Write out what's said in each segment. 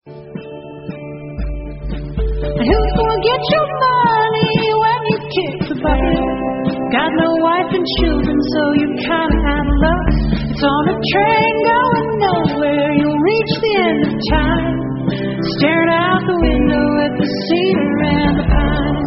Who's gonna get your money when you kick the bucket? Got no wife and children, so you kinda out of luck. It's on a train going nowhere, you'll reach the end of time. Staring out the window at the cedar and the pine.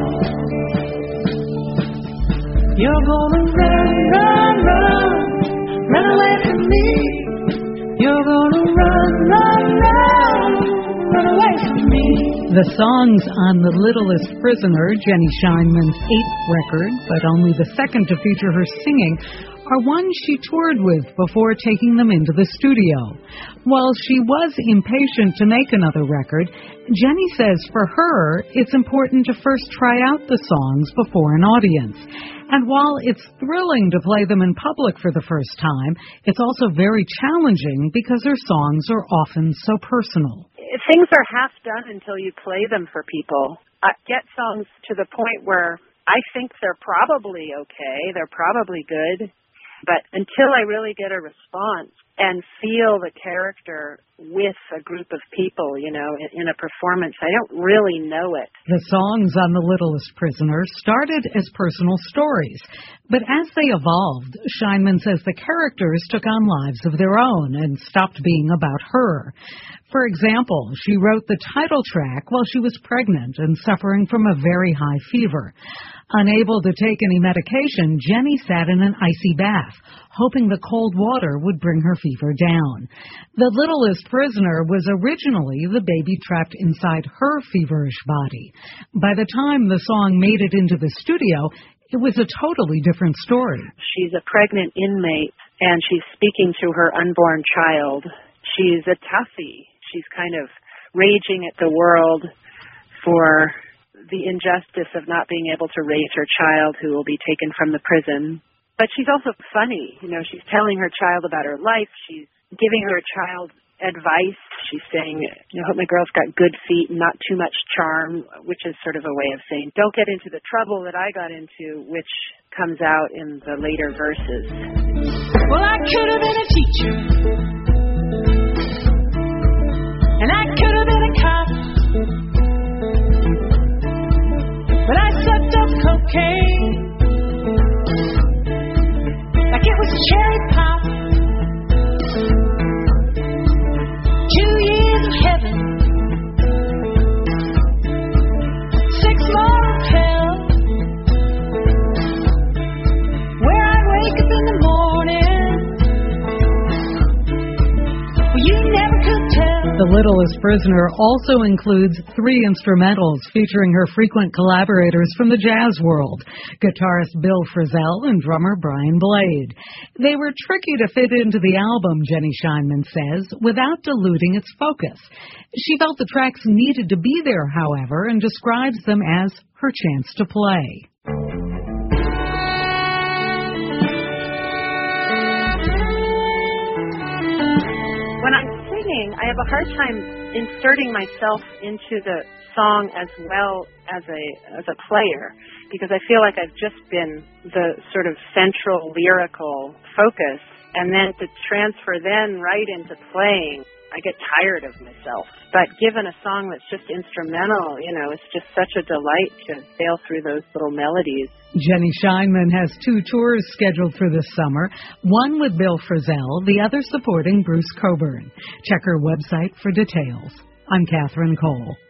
You're gonna run, run, run, run away from me. You're gonna run, run, run, run away from me. The songs on The Littlest Prisoner, Jenny Scheinman's 8th record, but only the second to feature her singing, are ones she toured with before taking them into the studio. While she was impatient to make another record, Jenny says for her, it's important to first try out the songs before an audience. And while it's thrilling to play them in public for the first time, it's also very challenging because her songs are often so personal. Things are half done until you play them for people. I get songs to the point where I think they're probably okay, they're probably good, but until I really get a response and feel the character with a group of people, in a performance, I don't really know it. The songs on The Littlest Prisoner started as personal stories, but as they evolved, Scheinman says the characters took on lives of their own and stopped being about her. For example, she wrote the title track while she was pregnant and suffering from a very high fever. Unable to take any medication, Jenny sat in an icy bath, hoping the cold water would bring her fever down. The Littlest Prisoner was originally the baby trapped inside her feverish body. By the time the song made it into the studio, it was a totally different story. She's a pregnant inmate, and she's speaking to her unborn child. She's a toughie. She's kind of raging at the world for the injustice of not being able to raise her child who will be taken from the prison. But she's also funny. She's telling her child about her life. She's giving her child advice. She's saying, I hope my girl's got good feet and not too much charm, which is sort of a way of saying, don't get into the trouble that I got into, which comes out in the later verses. Well, I could have been a teacher, and I could have been a cop, but I sucked up cocaine like it was cherry pop. 2 years of heaven, 6 more of hell, where I'd wake up in the morning. Well, you never could tell. The Littlest Prisoner also includes 3 instrumentals featuring her frequent collaborators from the jazz world, guitarist Bill Frisell and drummer Brian Blade. They were tricky to fit into the album, Jenny Scheinman says, without diluting its focus. She felt the tracks needed to be there, however, and describes them as her chance to play. When I'm singing, I have a hard time inserting myself into the song as well as a player, because I feel like I've just been the sort of central lyrical focus, and then to transfer then right into playing, I get tired of myself. But given a song that's just instrumental, it's just such a delight to sail through those little melodies. Jenny Scheinman has 2 tours scheduled for this summer, one with Bill Frisell, the other supporting Bruce Cockburn. Check her website for details. I'm Catherine Cole.